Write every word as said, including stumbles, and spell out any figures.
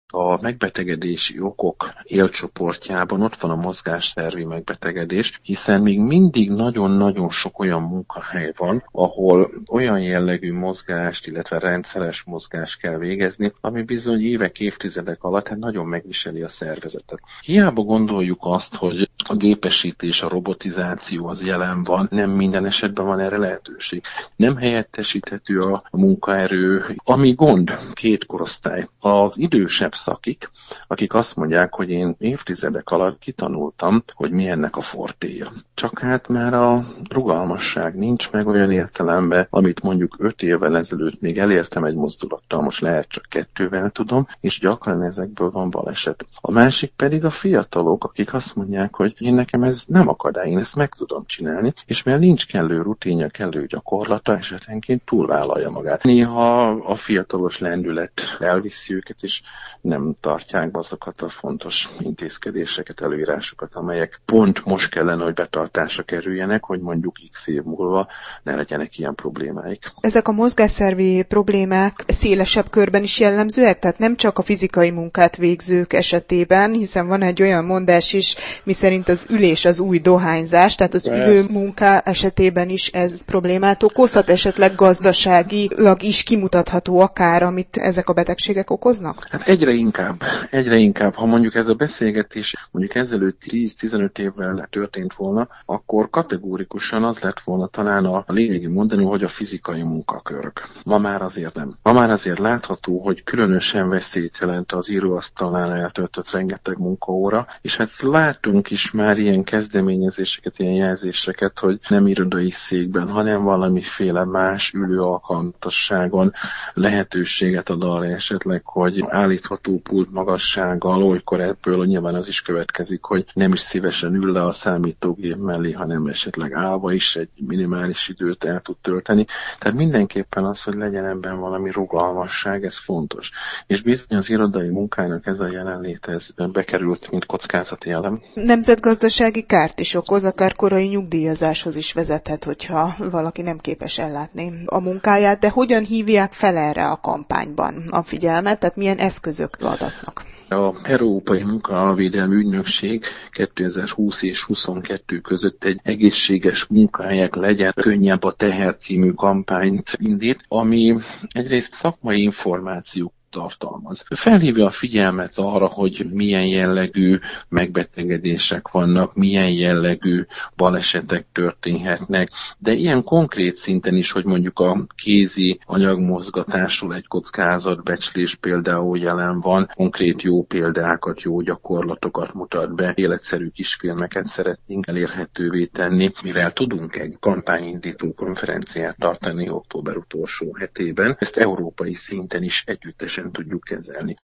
A megbetegedési okok élcsoportjában ott van a mozgásszervi megbetegedés, hiszen még mindig nagyon-nagyon sok olyan munkahely van, ahol olyan jellegű mozgást, illetve rendszeres mozgást kell végezni, ami bizony évek, évtizedek alatt hát nagyon megviseli a szervezetet. Hiába gondoljuk azt, hogy a gépesítés, a robotizáció az jelen van, nem minden esetben van erre lehetőség. Nem helyettesíthető a munkaerő, ami gond, két korosztály. Az idősebb szakik, akik azt mondják, hogy én évtizedek alatt kitanultam, hogy mi ennek a fortéja. Csak hát már a rugalmasság nincs meg olyan értelemben, amit mondjuk öt évvel ezelőtt még elértem egy mozdulattal, most lehet csak kettővel tudom, és gyakran ezekből van baleset. A másik pedig a fiatalok, akik azt mondják, hogy én nekem ez nem akadály, én ezt meg tudom csinálni, és mert nincs kellő rutinja, kellő gyakorlata, esetenként túlvállalja magát. Néha a fiatalos lendület elviszi őket, és nem tartják be azokat a fontos intézkedéseket, előírásokat, amelyek pont most kellene, hogy betartásra kerüljenek, hogy mondjuk x év múlva ne legyenek ilyen problémáik. Ezek a mozgásszervi problémák szélesebb körben is jellemzőek, tehát nem csak a fizikai munkát végzők esetében, hiszen van egy olyan mondás is, miszerint az ülés az új dohányzás, tehát az ülő munka esetében is ez problémát okozhat, esetleg gazdaságilag is kimutatható akár, amit ezek a betegségek okoznak? Hát egyre inkább, egyre inkább, ha mondjuk ez a beszélgetés mondjuk ezelőtt tíz-tizenöt évvel történt volna, akkor kategórikusan az lett volna talán a lényegi mondani, hogy a fizikai munkakörök. Ma már azért nem. Ma már azért látható, hogy különösen veszélyt jelent az íróasztalnál eltöltött rengeteg munkaóra, és hát látunk is már ilyen kezdeményezéseket, ilyen jelzéseket, hogy nem irodai székben, hanem valamiféle más ülő alkalmatosságon lehetőséget ad arra esetleg, hogy állítható pult magassággal, olykor ebből nyilván az is következik, hogy nem is szívesen ül le a számítógép mellé, hanem esetleg állva is egy minimális időt el tud tölteni. Tehát mindenképpen az, hogy legyen ebben valami rugalmasság, ez fontos. És bizony az irodai munkának ez a jelenlét, ez bekerült, mint kockázati elem. Nemzetgazdasági kárt is okoz, akár korai nyugdíjazáshoz is vezethet, hogyha valaki nem képes ellátni a munkáját, de hogyan hívják fel erre a kampányban a figyelmet, tehát milyen eszközök adatnak? A Európai Munkavédelmi Ügynökség kétezer-húsz és huszonkettő között egy egészséges munkahelyek legyen könnyebb a teher című kampányt indít, ami egyrészt szakmai információk tartalmaz. Felhívja a figyelmet arra, hogy milyen jellegű megbetegedések vannak, milyen jellegű balesetek történhetnek, de ilyen konkrét szinten is, hogy mondjuk a kézi anyagmozgatásról egy kockázatbecslés például jelen van, konkrét jó példákat, jó gyakorlatokat mutat be, életszerű kisfilmeket szeretnénk elérhetővé tenni, mivel tudunk egy kampányindító konferenciát tartani október utolsó hetében, ezt európai szinten is együttesen tudjuk kezelni.